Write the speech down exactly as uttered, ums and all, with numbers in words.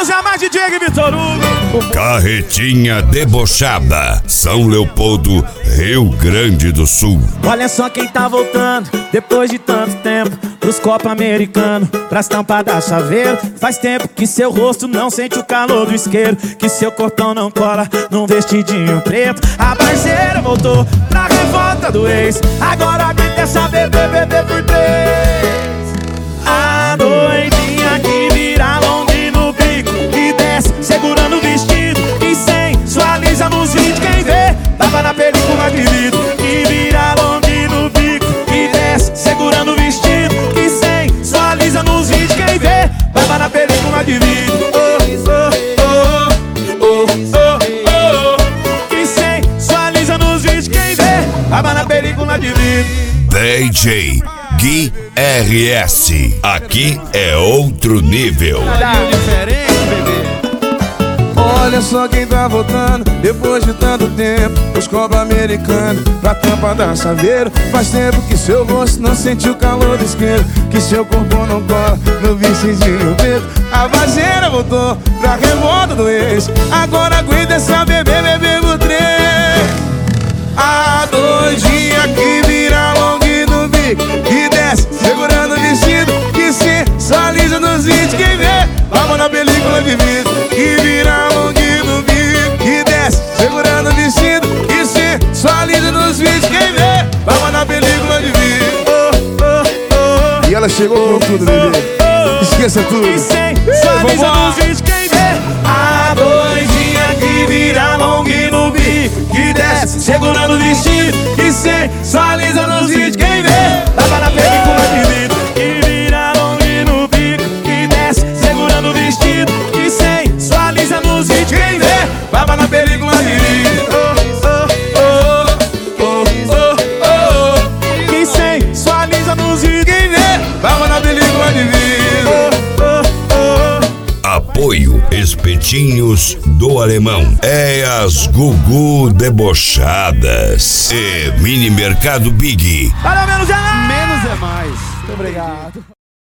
menos é mais D J Vitor Hugo. Carretinha debochada, São Leopoldo, Rio Grande do Sul. Olha só quem tá voltando, depois de tanto tempo, pros copos americanos, pras tampas da chaveiro. Faz tempo que seu rosto não sente o calor do isqueiro, que seu cortão não cola num vestidinho preto. A parceira voltou pra revolta do ex, agora quem quer saber bebê por três. A doidinha que vira longe no bico e desce segurando o vestido e sensualiza nos vídeos. Quem vê, tava na película de vidro. Que vira longe no bico e desce segurando o vestido e sensualiza nos vídeos. Quem vê, tava na película de vidro. Oh, oh, oh, oh, oh. Que sensualiza nos vídeos. Quem vê, tava na película de vidro. D J Gui R S, aqui é outro nível. Olha só quem tá voltando, depois de tanto tempo, os copos americanos, pra tampa da chaveiro. Faz tempo que seu rosto não sente o calor do isqueiro, que seu corpo não cola no vestidinho preto. A vazeira voltou pra revolta do ex, agora aguenta essa bebê, bebê por três. A doidinha que vira longe no bico e desce segurando o vestido, que sensualiza nos vídeos. Quem vê, vamos na película de vidro. Que vira longe no bico e desce segurando o vestido, que sensualiza nos vídeos. Quem vê, vamos na película de vidro. Oh, oh, oh. E ela chegou com tudo, bebê. Esqueça tudo. Que sensualiza nos vídeos. Quem vê, a doidinha que vira longe no bico que desce segurando o vestido e sensualiza nos vídeos. Quem vê, tava na película de vidro. Que vira longe no bico que desce segurando o vestido e sensualiza nos vídeos. Quem vê, tava na película de vidro. Oh, oh, oh, oh, oh, oh. Que sensualiza nos vídeos. Quem vê, tava na película de vidro. Apoio Espetinhos do Alemão, é as Gugu debochadas e Mini Mercado Big. Para menos é mais. Menos é mais. Muito obrigado.